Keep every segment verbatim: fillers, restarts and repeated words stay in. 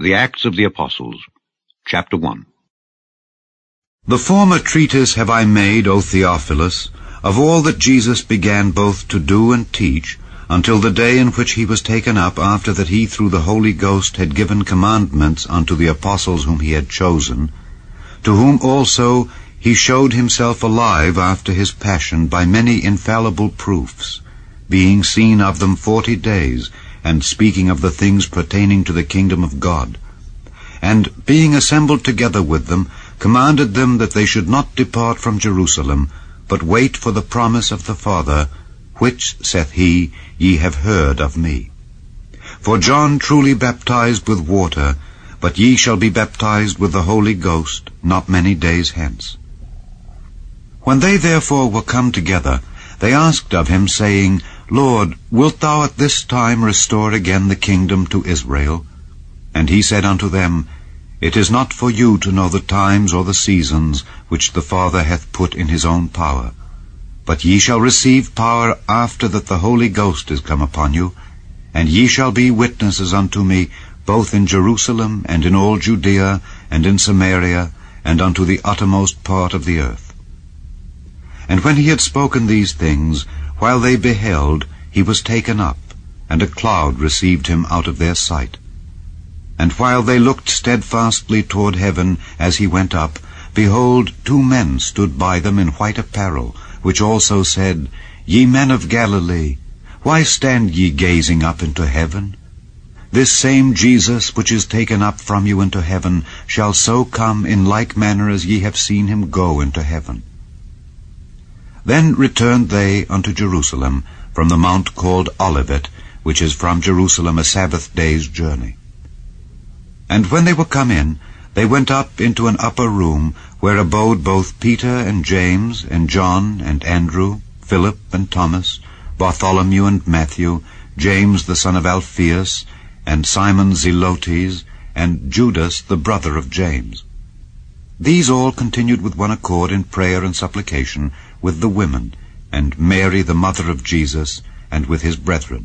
The Acts of the Apostles, Chapter one. The former treatise have I made, O Theophilus, of all that Jesus began both to do and teach, until the day in which he was taken up, after that he through the Holy Ghost had given commandments unto the apostles whom he had chosen, to whom also he showed himself alive after his passion by many infallible proofs, being seen of them forty days, and speaking of the things pertaining to the kingdom of God. And being assembled together with them, commanded them that they should not depart from Jerusalem, but wait for the promise of the Father, which, saith he, ye have heard of me. For John truly baptized with water, but ye shall be baptized with the Holy Ghost not many days hence. When they therefore were come together, they asked of him, saying, Lord, wilt thou at this time restore again the kingdom to Israel? And he said unto them, It is not for you to know the times or the seasons which the Father hath put in his own power. But ye shall receive power after that the Holy Ghost is come upon you, and ye shall be witnesses unto me both in Jerusalem and in all Judea and in Samaria and unto the uttermost part of the earth. And when he had spoken these things, while they beheld, he was taken up, and a cloud received him out of their sight. And while they looked steadfastly toward heaven as he went up, behold, two men stood by them in white apparel, which also said, Ye men of Galilee, why stand ye gazing up into heaven? This same Jesus, which is taken up from you into heaven, shall so come in like manner as ye have seen him go into heaven. Then returned they unto Jerusalem from the mount called Olivet, which is from Jerusalem a Sabbath day's journey. And when they were come in, they went up into an upper room, where abode both Peter and James and John and Andrew, Philip and Thomas, Bartholomew and Matthew, James the son of Alphaeus, and Simon Zelotes, and Judas the brother of James. These all continued with one accord in prayer and supplication with the women, and Mary the mother of Jesus, and with his brethren.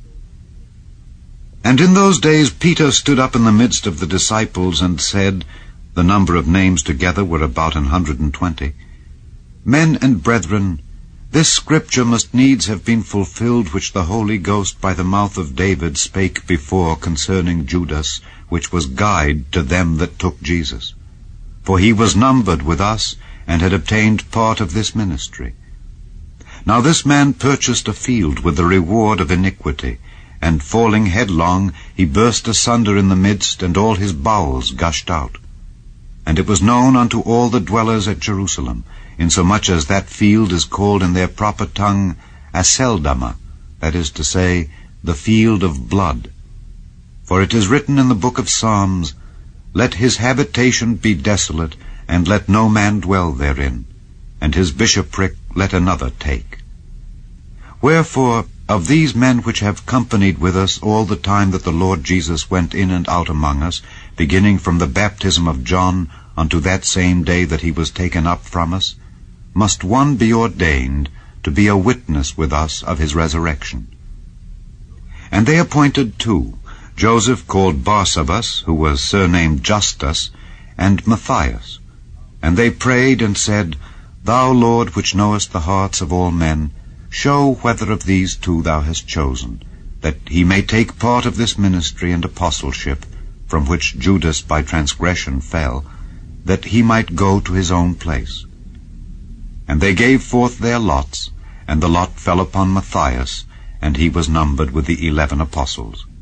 And in those days Peter stood up in the midst of the disciples, and said, the number of names together were about an hundred and twenty, Men and brethren, this scripture must needs have been fulfilled, which the Holy Ghost by the mouth of David spake before concerning Judas, which was guide to them that took Jesus. For he was numbered with us, and had obtained part of this ministry. Now this man purchased a field with the reward of iniquity, and falling headlong, he burst asunder in the midst, and all his bowels gushed out. And it was known unto all the dwellers at Jerusalem, insomuch as that field is called in their proper tongue Aceldama, that is to say, the field of blood. For it is written in the book of Psalms, Let his habitation be desolate, and let no man dwell therein, and his bishopric let another take. Wherefore, of these men which have companied with us all the time that the Lord Jesus went in and out among us, beginning from the baptism of John unto that same day that he was taken up from us, must one be ordained to be a witness with us of his resurrection. And they appointed two, Joseph called Barsabas, who was surnamed Justus, and Matthias. And they prayed and said, Thou, Lord, which knowest the hearts of all men, show whether of these two thou hast chosen, that he may take part of this ministry and apostleship, from which Judas by transgression fell, that he might go to his own place. And they gave forth their lots, and the lot fell upon Matthias, and he was numbered with the eleven apostles.